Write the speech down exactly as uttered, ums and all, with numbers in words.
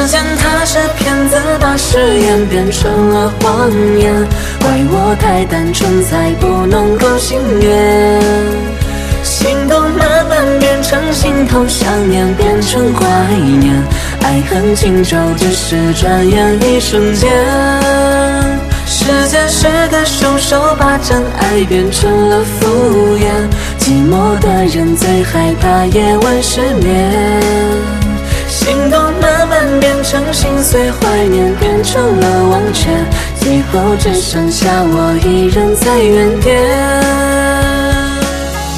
时间它是骗子，把誓言变成了谎言，怪我太单纯，才不能够心愿。心动慢慢变成心头想念，变成怀念，爱恨情仇只是转眼一瞬间。时间是个凶手，把真爱变成了敷衍，寂寞的人最害怕夜晚失眠。心动慢慢变成心碎，怀念变成了忘却，最后只剩下我一人在原点。